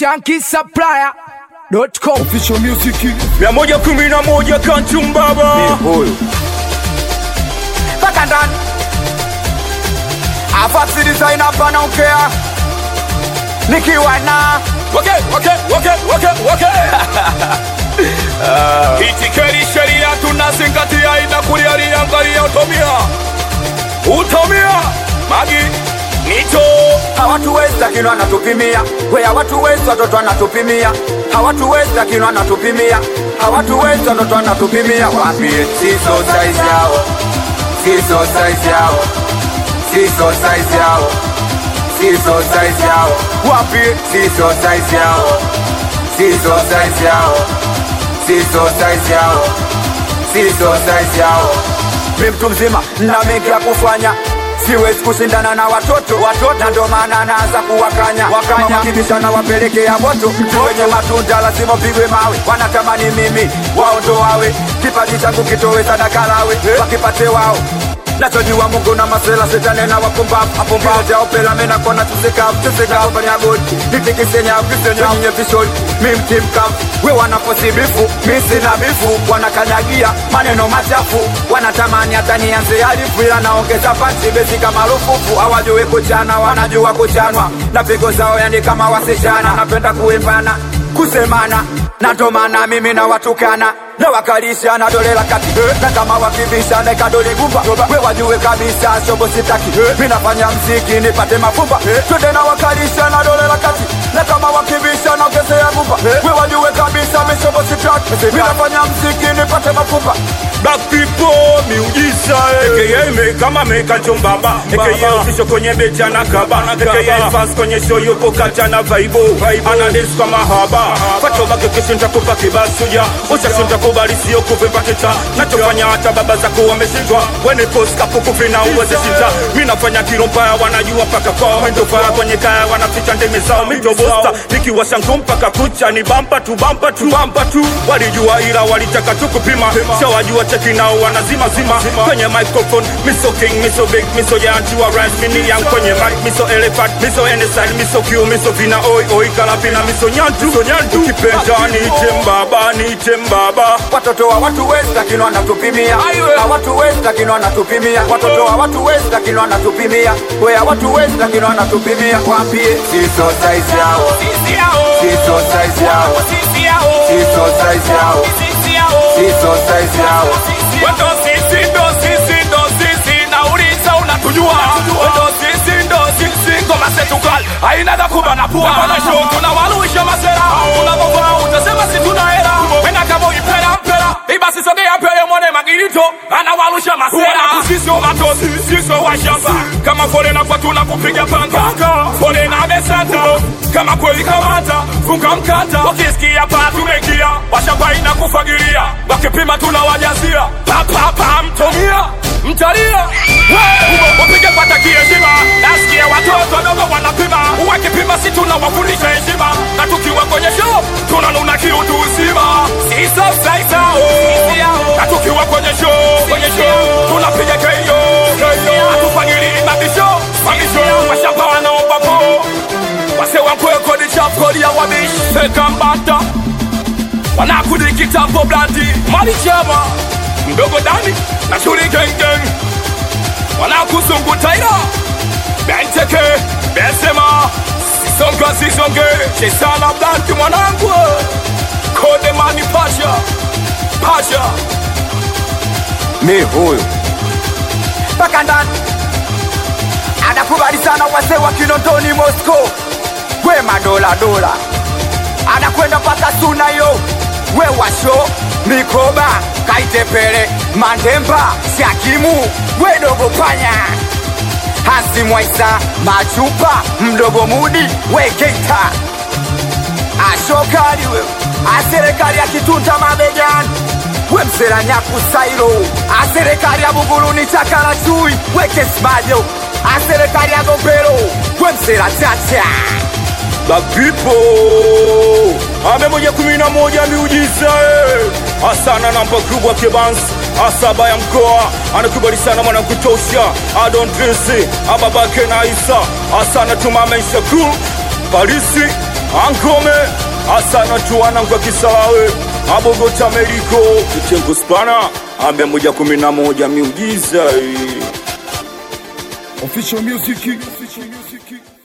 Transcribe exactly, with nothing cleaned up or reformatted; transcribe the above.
Shanky Supplier dot com. Official music mia moja kumi na moja Kantum Baba huyu Paka ndani Afaxi designer hapa naongea nikiwa na Okay, okay, okay, okay, okay uh. Itikeri sheria tunazingatia inakulialia angalia utomia Utomia Magi Nito hawatuwezi lakini wanatupimia we hawatuwezi watoto wanatupimia hawatuwezi lakini wanatupimia hawatuwezi watoto wanatupimia wapi siso size yao siso size yao siso size yao siso size yao wapi siso size yao siso size yao siso size yao siso size yao mimi mtu mzima na mengi ya kufanya siwezi kushindana na watoto watoto na ndo maana naanza kuwakanya wakanya kibisha na wapelekea moto kwenye matunda lazima pigwe mawe wanatamani mimi wao ndo wawe kipaji changu kitowe sadaka lawe wakipate wao nachojua Mungu na masela shetani na wapumbavu apumbavu jao pela mena kona tusika tusika fanya good nitikisenya visenya nye vishoni mimi team camp we wanaposibifu mimi sina bifu wanakanyagia maneno machafu wanatamani hata nianze alifu ila naongeza panchi besi kama lufufu hawajui kuchana wanajua kuchanwa na pigo zao yani kama wasichana napenda kuimbana kusemana na ndo maana mimi na watukana na wakalisha na dole la kati na kama wakibisha na kadole gumba we wajue kabisa shobo sitaki mimi nafanya mziki nipate mafumba twende na wakalisha na dole la kati na kama wakibisha na ongezea gumba we wajue kabisa mimi shobo sitaki mimi nafanya mziki nipate mafumba Black people miujiza aka me kama me Kantum Baba aka official kwenye becha na kaba aka fast kwenye show yupo kacha na vibe ana dance kama haba fato baki kesho nitakupa kibasuja usha nitakubali sio kupe paketa nachofanya hata baba zako wameshindwa wene post kapuku vina uweze shinda mimi nafanya kirompaya wanajua paka kwao mendo faya kwenye kaya wanaficha ndeme zao mito bosta nikiwasha mpaka kucha ni bamba tu bamba tu bamba tu walijua ila walitaka tukupima shawajua cheki nao wanazima zima kwenye microphone miso king miso big miso yanti wa rise mini yang kwenye mic miso elephant miso any style miso Q miso vina oi oi kalapina miso nyantu miso nyantu kipenda ni tembaba ni tembaba watoto wa watu wezi lakini wanatupimia watu wezi lakini wanatupimia watoto wa watu wezi lakini wanatupimia we watu wezi lakini wanatupimia waambie siso size yao siso size yao siso size yao siso size yao Wendo sisi ndo sisi ndo sisi na uliza unatujua Wendo sisi ndo sisi ngoma zetu kali haina da kuba na pua Kwa show tunawaluisha masera Tunavovaa utasema si tuna hela Wena kama uipera mpera Ibasi sogea pele mwone magirito Anawalusha masera Sisi o matosi, sisi o washamba Kama fole na kwa tunakupiga panga Fole na besanta Kama kweli kamata, funga mkata Ukisikia pa tumekia Washamba ina kufagiria Wakipima tunawajazia Pa pa pa mtomia Mtalia Wapige pata kieshima Nasikia watoto wadogo wanapima Wakipima si tunawafundisha heshima Na tukiwa kwenye show Tunanuna kiutu uzima Siso saisao Na tukiwa kwenye show Kwenye show Tunapiga keyo Atufagiri mabisho Mabisho Washamba wanaomba po Wase wankwe kodi chap kodi ya wabish Seka mbata Wanakudi kitapo blandi Mali chama Mdogo Dani na shuri gang gang Wanakusungu taira Benteke Bensema Sisonga sisonge Chesana blandi mwanangu Kode mani pasha Pasha mi huyu paka ndani anakubali sana wase wa Kinondoni Moscow we madola dola anakwenda paka suna yo we washo mikoba kaitepele mandemba shakimu we dogo panya hasi mwaisa machupa mdogo mudi we keita ashokali we aserekali ya kitunta mabegani we msela nyaku sairo aserekali ya buguluni chakala chui we kesmajo aserekali ya gombero we msela chacha Black people Ame moja kumi na moja miujiza eh. Asana namba kubwa Kebans Asaba ya mkoa Anakubali sana mwana kutosha Adon Dresi Ababake na Isa Asana tumame Shakul Parisi Ankome Asana tuwana kwa Kisarawe Abogota Meriko Kitengo Spana Ambe moja kumi na moja miujiza. Official music. Official music.